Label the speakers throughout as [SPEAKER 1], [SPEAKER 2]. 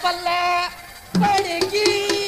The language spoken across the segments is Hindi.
[SPEAKER 1] पल्ले पड़ेगी।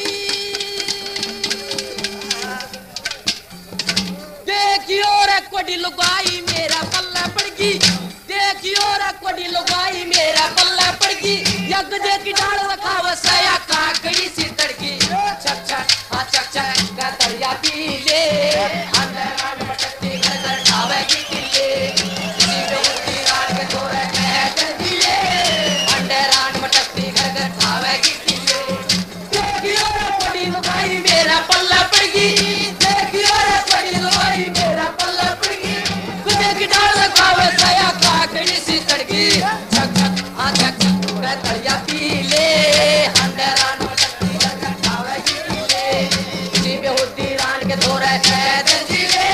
[SPEAKER 1] देखियो रे कोडी लुगाई मेरा पल्ला पड़गी, देखियो रे कोडी लुगाई मेरा पल्ला पड़गी। यग दे की डाल रखाव सया काकड़ी सी तड़गी। छक छक हाँ छक छक का दरिया पी ले, अंदर मटकती घर घर ठावेगी किले। इसी बेहोती रात के तोरे कह कर दिए, अंदर मटकती घर घर ठावेगी किले। देखियो रे कोडी लुगाई मेरा पल्ला पड़गी, देखियो रे कोडी लुगाई मेरा पल्ला पड़गी। कुदे की डाल रखाव सया काकड़ी सी तड़गी। छक छक हाँ छक छक का दरिया पी ले, अंदर मटकती घर घर ठावेगी किले। इसी बेहोती रात के तोरे कह कर दिए,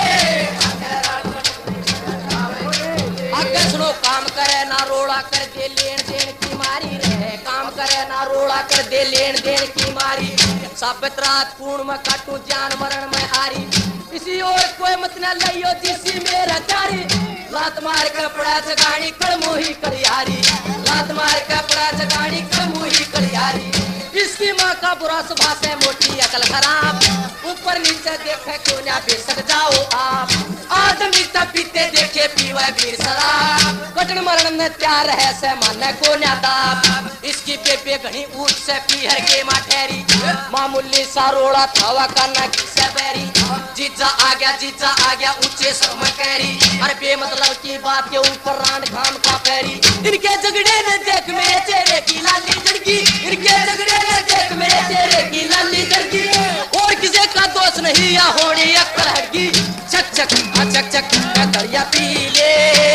[SPEAKER 1] आगे सुनो काम करे ना रोड़ा कर दे लेन देन की मारी रहे। काम करे ना रोड़ा कर दे लेन देन की मारी। साबित रात पूर्ण में काटू जान मरण में हारी। इसी और कोई मत न लियो जिसी मेरा जारी। लात मार के पड़ा जगानी कल मोही कलियारी, लात मार के पड़ा जगानी कल मोही कलियारी। इसकी माँ का बुरा स्वभाव से मोटी अकल खराब, ऊपर नीचे देखे क्यों ना बेसक जाओ आप। आदमी तब पीते देखे पीवा वीर शराब, कटन मरण में तैयार है से माने को ना दाब। इसकी बेबे घनी ऊंच से पीहर के माठेरी, मामूली सा रोड़ा थावा करना की से बैरी। जीजा आ गया ऊंचे सर में कैरी। अरे बेमतलब की बात के ऊपर रान घाम का फेरी। इनके झगड़े ने देख मेरे चेहरे की लाली जड़गी, इनके झगड़े ने देख मेरे चेहरे की लाली जड़गी। और किसी का दोष नहीं या होनी अक्कल हटगी। चक चक हाँ चक चक का दरिया पी ले,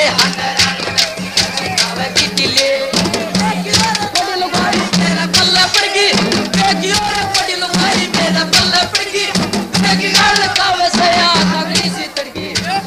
[SPEAKER 1] किले कोडी लुगाई मेरा पल्ला पड़गी। देखियो रे कोडी लुगाई मेरा पल्ला पड़गी। देखी गाल कावे सया काकड़ी सी तड़गी।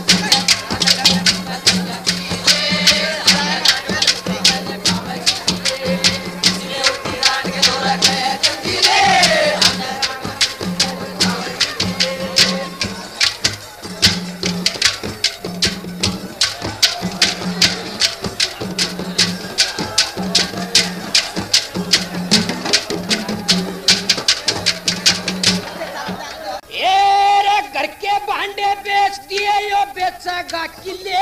[SPEAKER 1] बेचेगा किले,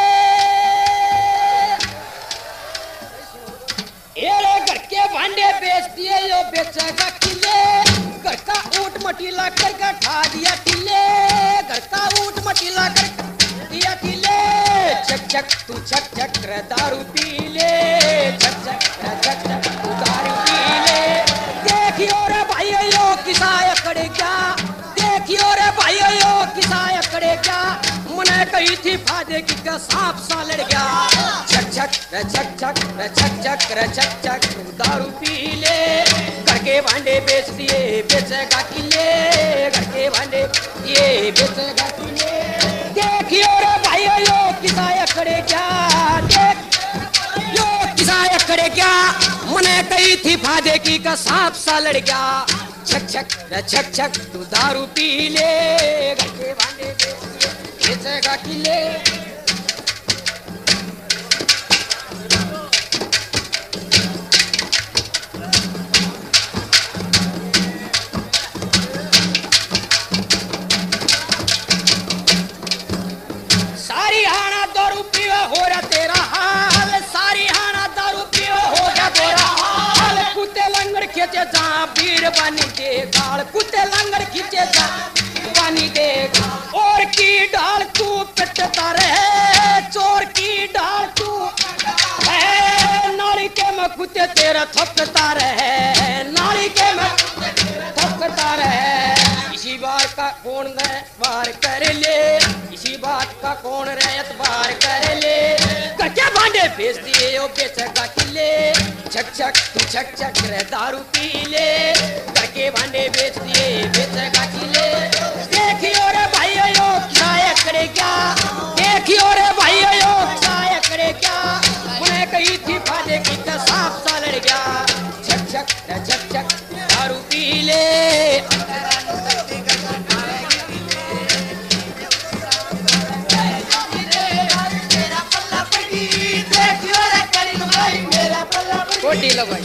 [SPEAKER 1] ये घर के भांडे बेच दिए यो बेचेगा किले। घर का ऊंट मटीला करके ठा दिया किले, घर का ऊंट मटीला कर दिया किले। चक चक तू चक चक रे दारू पी ले, चक चक रे चक चक तू दारू पी ले। देखियो रे भाई यो किसाया करे क्या, देखियो रे भाई यो किसाया करे क्या। मुने कही थी फादे की का सांप सा लड़ गया। चक चक रे चक चक रे चक चक रे चक चक तू दारू पी ले। घर के भांडे बेच दिए बेचेगा किले, घर के भांडे ये बेचेगा किले। देखियो रे भाई यो किसाया करे क्या, देख यो किसाया करे क्या। मुने कही थी फादे की का सांप सा लड़ गया। छक छक रे छक छक तू दारू पी ले, घर के भांडे बेचेगा किले। सारी हाना दारू पीवा हो रहा तेरा हाल, सारी हाना दारू पीवा हो गया तेरा हाल। कुत्ते लंगर खींचे जा वीर बनी दे गाल, कुत्ते लंगर खींचे जा बनी दे। और की डाल तू पिटता रहे, चोर की डाल तू नाली के में कुत्ते तेरा थकता रहे, नाली के में थकता रहे। इसी बार का कौन बार कर ले, इसी बात का कौन रैयत बार कर ले। कच्चे भांडे बेच दिए ओ बेचेगा किले। छक छक तू छक छक रे दारू पी ले, घर के भांडे बेच दिए बेचेगा किले। देखियो रे भाई यो किसाया करे क्या, देखियो रे भाई यो किसाया करे क्या। मुझे कही थी फादे की का सांप सा लड़ गया। छक छक रे छक छक दारू पी ले। कोडी लो भाई।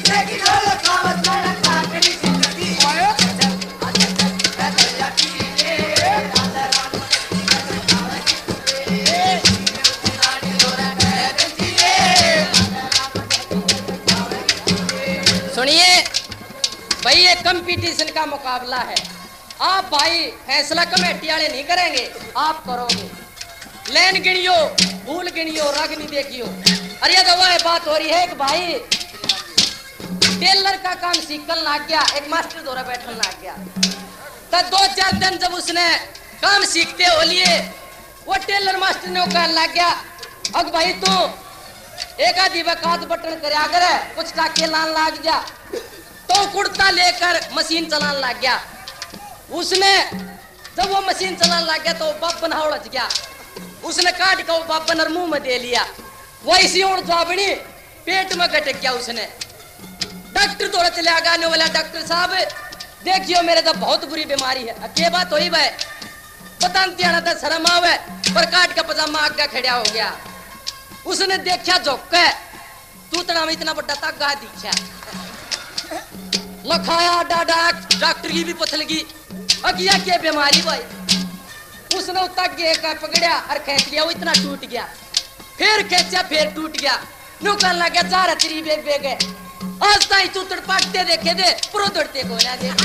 [SPEAKER 1] सुनिए भाई, ये कंपटीशन का मुकाबला है। आप भाई फैसला कमेटी वाले नहीं करेंगे, आप करोगे। लेन गिनियो, भूल गिनियो, रग नहीं देखियो। अरे तो वह बात हो रही है कि भाई टेलर का काम सीखने लग गया, एक मास्टर द्वारा बैठने लग गया। तो 2-4 दिन जब उसने काम सीखते हो लिए, वो टेलर मास्टर ने कहने लग गया, अब भाई तू एक आधी वकात बटन करया करे, कुछ टाके लान लग जा। तो कुर्ता लेकर मशीन चलाने लग गया। उसने जब वो मशीन चलाने लग गया तो बाबन उलझ गया। उसने काट कर बाबन और मुंह में दे लिया। वैसी और जाबड़ी पेट में गटक गया। उसने डॉक्टर थोड़ा चले आने वाला, डॉक्टर साहब देखियो मेरे तो बहुत बुरी बीमारी है। क्या बात हुई भाई? बताते आना था शर्म आवे, पर काट का पजामा आगे खड़ा हो गया। उसने देखा झोंका, तूतड़ा में इतना बड़ा तागा दिखा, लखाया डाडा, डॉक्टर की भी पथलगी अगिया के बीमारी भाई। उसने तागे का पकड़ा और खींच लिया, वो इतना टूट गया। फिर खींचा, फिर टूट गया। नु कहने लगा जा रहा तेरी बेग बेग है। आज ताई तू तड़पाटते देखे दे, प्रो तड़ते को ना दे।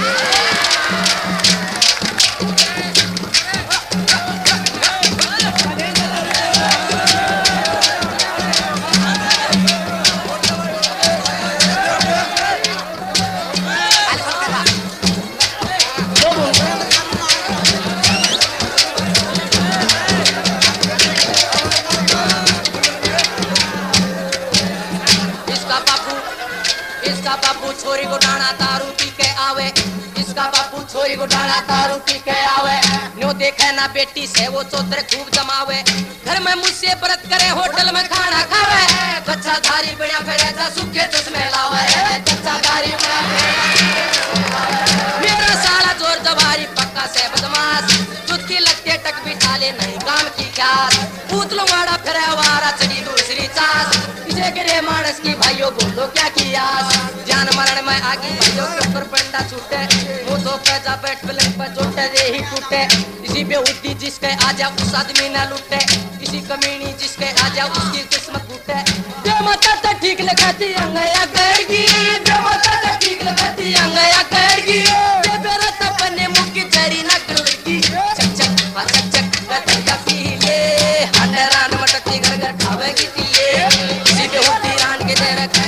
[SPEAKER 1] छोरी को डाना दारू पी के आवे, इसका बापू छोरी को डाना दारू पी के आवे। न्यो देखे ना बेटी से वो चौधरे खूब जमावे। घर में मुझसे व्रत करे, होटल में खाना खावे। कच्चा धारी बिना फिरे जा सूखे चश्मे लावे। कच्चा धारी मेरा साला जोर जवारी पक्का से बदमाश। चुटकी लगते टक बिठाले नहीं काम की क्यास। पूतलो मारा फिरे वारा चढ़ी दूसरी चास। इसे गिरे मानस की भाइयों बोलो क्या किया। जान मरण में आगे भाइयों के ऊपर पंडा छूटे। मुँह तो पैजा बैठ पलंग पर चोटे दे ही टूटे। इसी पे उद्दी जिसके आजा उस आदमी न लूटे। इसी कमीनी जिसके आजा उसकी किस्मत फूटे। जो माता तो ठीक लगाती अंगया करगी, जो माता तो ठीक लगाती अंगया करगी। ये बेरा तपने मुख की चरी न करगी। चक चक कतया पीले हंडरान मटकी घर घर खावेगी तिले। इसी पे उद्दी रान के दे रखा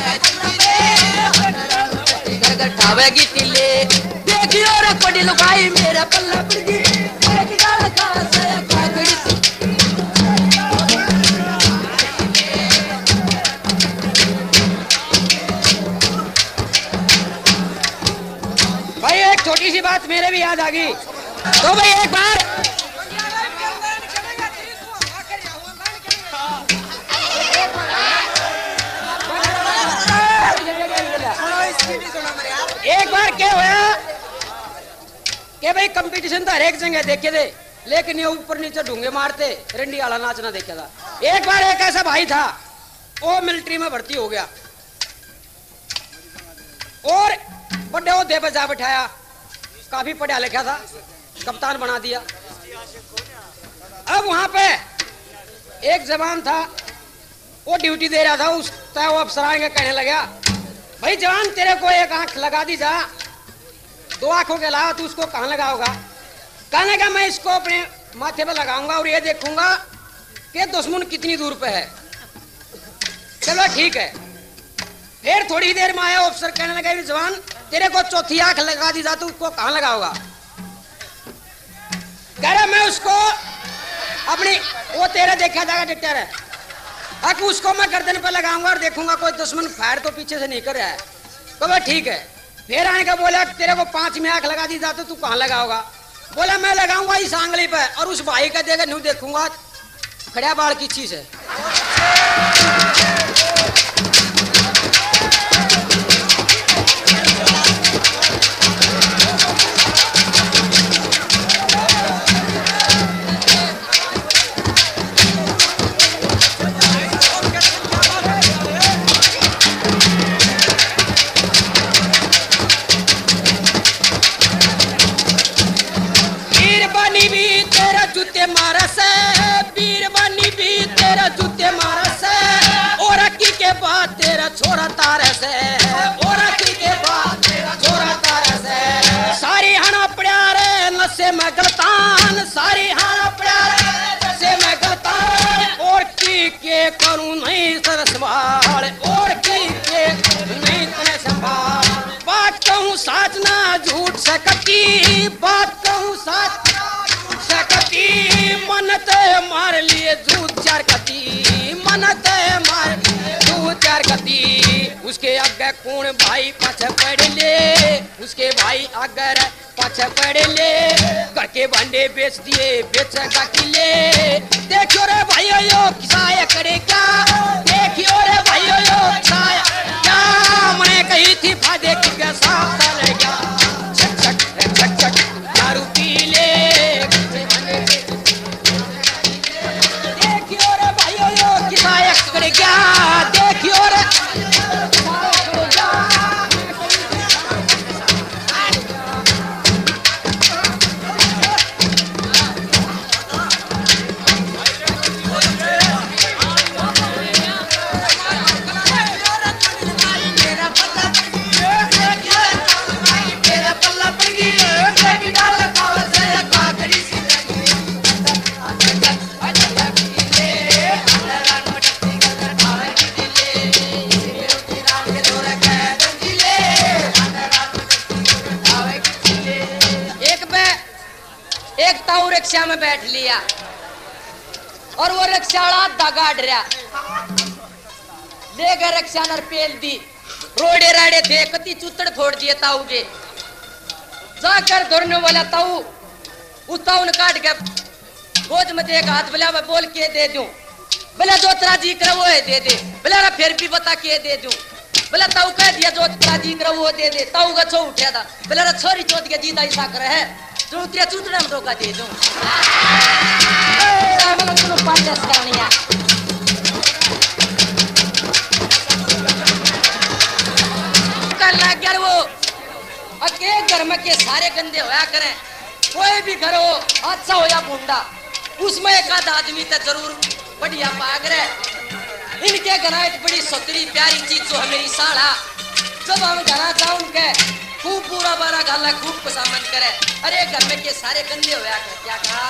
[SPEAKER 1] खावेगी तिले। देखियो रे कोडी लुगाई मेरा पल्ला पड़गी। एक गाल का से कागड़ी भाई। एक छोटी सी बात मेरे भी याद आ गई। तो भाई एक बार क्या हुआ कि भाई कंपटीशन तो हर एक जगह देखे थे, लेकिन ये ऊपर नीचे ढूंगे मारते रंडी वाला नाचना देखा था। एक बार एक ऐसा भाई था, वो मिलिट्री में भर्ती हो गया और बड़े ओहदे पर जा बैठाया। काफी पढ़ा लिखा था, कप्तान बना दिया। अब वहां पे एक जवान था, वो ड्यूटी दे रहा था। उस वो अफसर आएंगे, कहने लगा भाई जवान तेरे को एक आंख लगा दी जा, 2 आंखों के अलावा तू उसको कहाँ लगाओगा? कहने का मैं इसको अपने माथे पे लगाऊंगा और ये देखूंगा कि दुश्मन कितनी दूर पे है। चलो ठीक है। फिर थोड़ी देर में आया अफसर, कहने लगा जवान तेरे को चौथी आंख लगा दी जा, तू उसको कहाँ लगाओगा? कह रहा मैं उसको अपनी वो तेरा देखा जाएगा डिटेक्टर है, ताकि उसको मैं गर्दन पे लगाऊंगा और देखूंगा कोई दुश्मन फायर तो पीछे से नहीं कर रहा है। तो वह ठीक है। फिर आने का बोला तेरे को 5वीं आंख लगा दी जाती, तू कहाँ लगाओगा? बोला मैं लगाऊंगा इस आंगली पे और उस भाई का देगा नहीं देखूंगा खड़ा बाढ़ की चीज है। के मारे से और अक्की के बाद तेरा छोरा तारे से और अक्की के बाद तेरा छोरा तारे से सारी हाना प्यारे नशे में गलतान सारी हाना प्यारे नशे में गलतान और की के करूं नहीं सर संभाल और की के नहीं तने संभाल बात कहूं साच ना झूठ सकती बात कहूं साच सकती मनत मार लिए झूठ चार कती मनत मार झूठ चार कती उसके आगे कौन भाई पाछे पड़ ले उसके भाई अगर पाछे पड़ ले घर के भांडे बेच दिए बेचेगा किले देखियो रे भाइयों यो किसाया करे क्या देखियो रे भाइयों यो किसाया क्या मैं कही थी फायदे की क्या साफ चले क्या चक चक चक चक दारू पी ले देखियो रे भाइयों यो किसाया करे क्या देखियो रे रिक्शा में बैठ लिया और वो रिक्शा वाला दगा डरा ले गए रिक्शा नर पेल दी रोडे राडे देखती चुतड़ फोड़ दिए ताऊ के जाकर धरने वाला ताऊ उस ताऊ ने काट के गोद में एक हाथ बोला मैं बोल के दे दूं बोला जो तेरा जी करे वो है दे दे बोला फिर भी बता के दे दूं बोला ताऊ कह दिया जो तेरा जी करे वो दे दे ताऊ का छो उठा था बोला छोरी चोट के जीता ऐसा करे है जो तेरा चुतड़ा में धोखा दे दूं मतलब तुम पांच करनिया कर लग गया वो अकेले घर में के सारे गंदे होया करें कोई भी घर हो अच्छा हो या बुंडा उसमें एक आध आदमी तो जरूर बढ़िया पाग रहे इनके घना बड़ी सतरी प्यारी चीज जो है मेरी साड़ा जब हम घना चाहूं उनके खूब पूरा बारा गाला खूब को सामान करे अरे घर में के सारे गंदे होया कर क्या कहा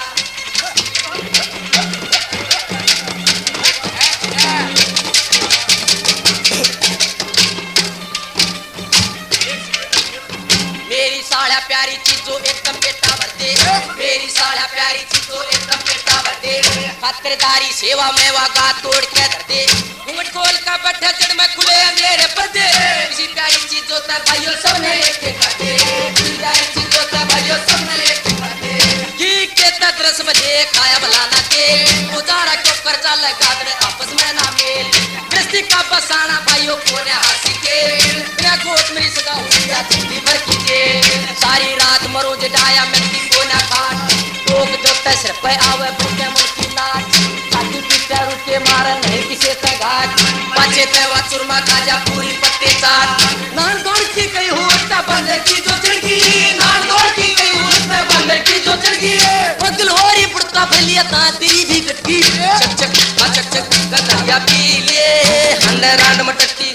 [SPEAKER 1] मेरी साड़ा प्यारी चीजों एकदम पेटा भरते मेरी साड़ा प्यारी चीजों एकदम पेटा भरते खातिरदारी सेवा मेवा गा तोड़ के धरते घूंघट खोल का बैठा जड़ में खुले अंधेरे पर्दे किसी प्यारी चीजों तक भाइयों सबने लेके खाते प्यारी चीजों तक भाइयों सबने लेके खाते घी के तदरस में खाया बलाना के उजारा क्यों कर चल गादरे आपस में ना मेल कृष्टि का बसाना भाइयों को ने हंसी के बिना गोट मेरी सगा हुई या जिंदगी भर की सारी रात मरो जडाया मिट्टी को ना खाट लोग जो सिर पे आवे भूखे मुट्ठी नाच साथी पीछे रुके मारे नहीं किसे ते घाट बचे ते वा चुरमा खाजा पूरी पत्ते चाट नान दौड़ की कई होता बंदर की जो चिड़की नान दौड़ की कई होता बंदर की जो चिड़की वो दिल होरी पुड़का भलिया ता तेरी भी गटकी चक चक चक चक गदरिया पी ले हंडरान मटकी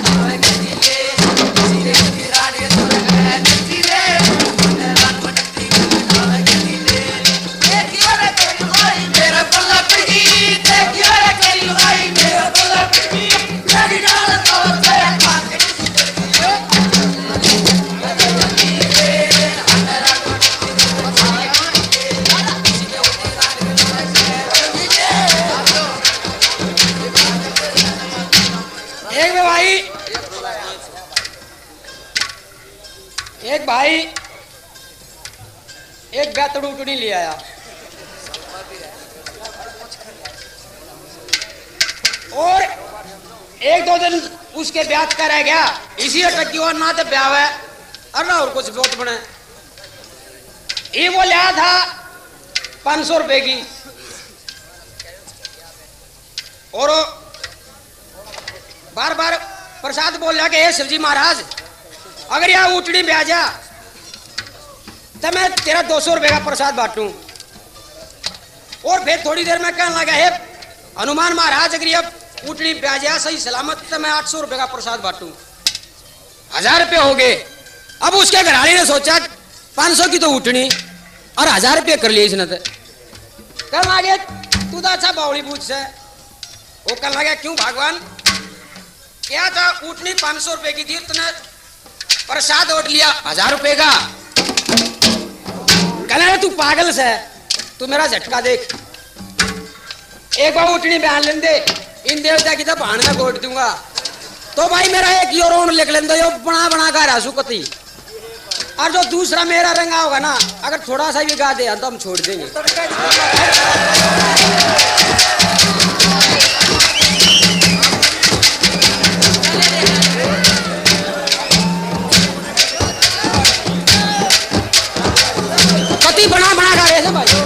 [SPEAKER 1] एक भाई एक बेतड़ू उटनी ले आया और एक दो दिन उसके ब्याह का रह गया इसी अटकी और ना तो ब्याह है और ना और कुछ बहुत बने ये वो लिया था 500 रुपए की और बार बार प्रसाद बोल रहा कि हे शिवजी महाराज अगर यहाँ ऊटड़ी में आ जा तो मैं तेरा 200 रुपए का प्रसाद बांटूं और फिर थोड़ी देर में कहने लगा है
[SPEAKER 2] हनुमान महाराज अगर अब ऊँटनी ब्याजा सही सलामत तो मैं 800 रुपए का प्रसाद बांटू। 1000 रुपये हो गए। अब उसके घराने ने सोचा 500 की तो ऊँटनी और 1000 रुपये कर लिए इसने। कर लागे तू तो अच्छा बावली पूछ से वो कर लगा क्यों भगवान क्या था ऊँटनी 500 रुपए की थी तूने प्रसाद ओट लिया 1000 रुपए का। कहना तू पागल से तू मेरा झटका देख एक बार ऊँटनी बयान लेन दे इन देवता की तो भान में गोट दूंगा तो भाई मेरा एक यूरोन लिख लेन दो यो बना बना कर रासू कती और जो दूसरा मेरा रंगा होगा ना अगर थोड़ा सा भी गा दे तो हम छोड़ देंगे। कती बना बना गा रहे थे भाई।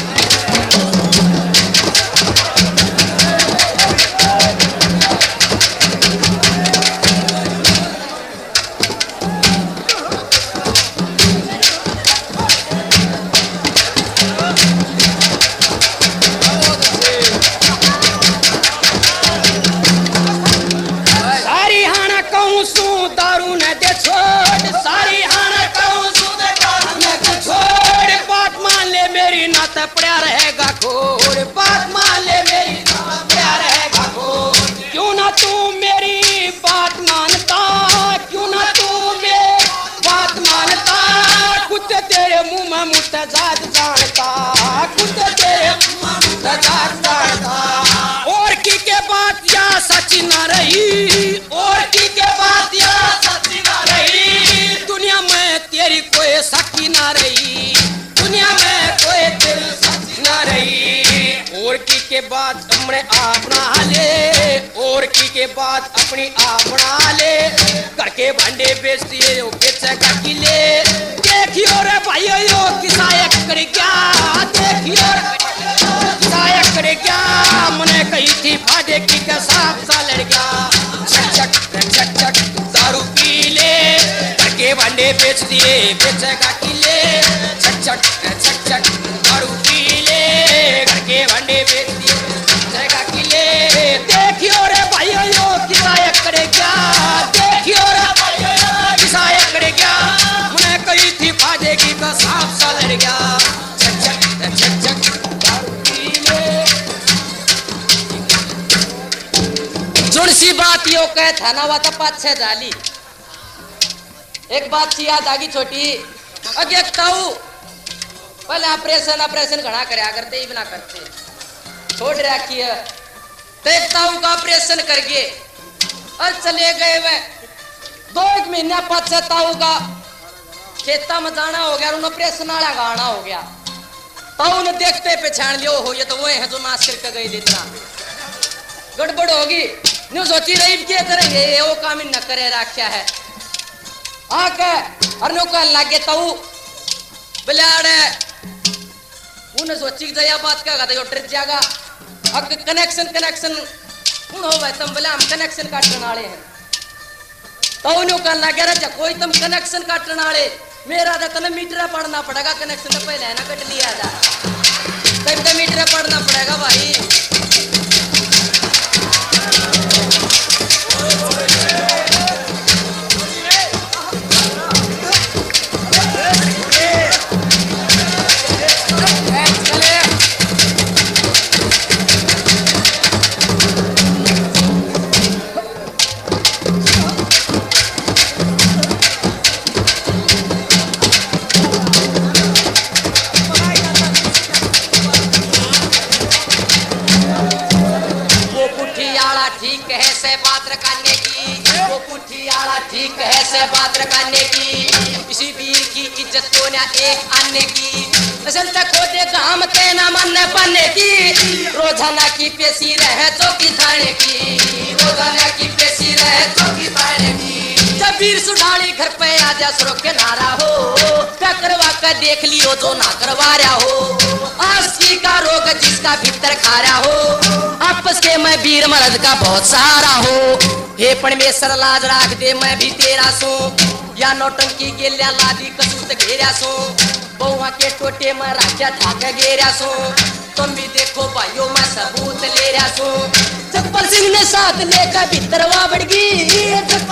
[SPEAKER 2] पड़ा रहेगा घोर बात मान ले मेरी पड़ा रहेगा घोर क्यों ना तू मेरी बात मानता क्यों ना तू मेरी बात मानता खुद तेरे मुंह में मुतजाद जानता खुद तेरे मुंह में मुतजाद जानता और की के बात या सच ना रही और की के बात या सच ना रही दुनिया में तेरी कोई साथी ना रही दुनिया में कोई तेरी साथी ना रही और की के बाद अपने अपना ले और की के बाद अपनी अपना ले घर के भांडे बेच दिए बेचेगा किले देखियो रे भाइयों यो किसायक कर क्या देखियो किसायक कर क्या मैंने कही थी फाड़े की के 7 साल लड़का छक छक छक दारू पी ले घर के भांडे बेच दिए बेचेगा किले छक छक दारू पी ले घर के भांडे बेच दिए बेचेगा किले देखियो रे भाइयों यो किसायक करे क्या देखियो रे भाइयों यो किसायक करे क्या मैंने कही थी फाड़े की का 7 साल लड़का छक दारू पी ले जुड़ सी बात यो कह था ना वा तो 5-6 जाली एक बात सी याद आगी छोटी अगे ताऊ पहले ऑपरेशन घना करया करते ही बना करते छोड़ रखी है तो एक ताऊ का ऑपरेशन करके और चले गए वे 2-1 महीना 5-6 ताऊ का खेता में जाना हो गया उन ऑपरेशन वाला गाना हो गया ताऊ ने देखते पहचान लियो हो ये तो वो है जो नाश करके गए इतना गड़बड़ होगी न्यू सोची रही क्या करेंगे वो काम ही न करे रखा है आके और नो कह लागे ताऊ बलाड़े उन्हें सोची जया बात क्या कहते हो ट्रिप जागा अब कनेक्शन कौन हो तुम बोले हम कनेक्शन काटने वाले हैं तो उन्हें कह लगे रे कोई तुम कनेक्शन काटने वाले मेरा तो तुम्हें मीटर पढ़ना पड़ेगा कनेक्शन तो पहले है ना कट लिया जा तब तो मीटर पढ़ना पड़ेगा भाई। ठीक है से बात रखने की इसी वीर की इज्जत को ना एक आने की असल तक खोदे काम ते ना मन पाने की रोजाना की पेशी रहे चौकी थाने की रोजाना की पेशी रहे चौकी थाने की जब वीर सुधारी घर पे आ जा सरो के नारा हो क्या करवा कर देख लियो जो ना करवा रहा हो आसी का रोग जिसका भीतर खा रहा हो आपस के मैं वीर मर्द का बहुत सहारा हो हे परमेश्वर लाज राख दे मैं भी तेरा सो या नौटंकी गेल्या लादी कसूत घेरा सो बहुआ के टोटे में राख्या ठाक घेरा सो
[SPEAKER 1] तुम भी देखो भाइयों मैं सबूत ले रहा हूँ। जगपाल सिंह ने साथ लेकर भीतरवा बढ़ गई।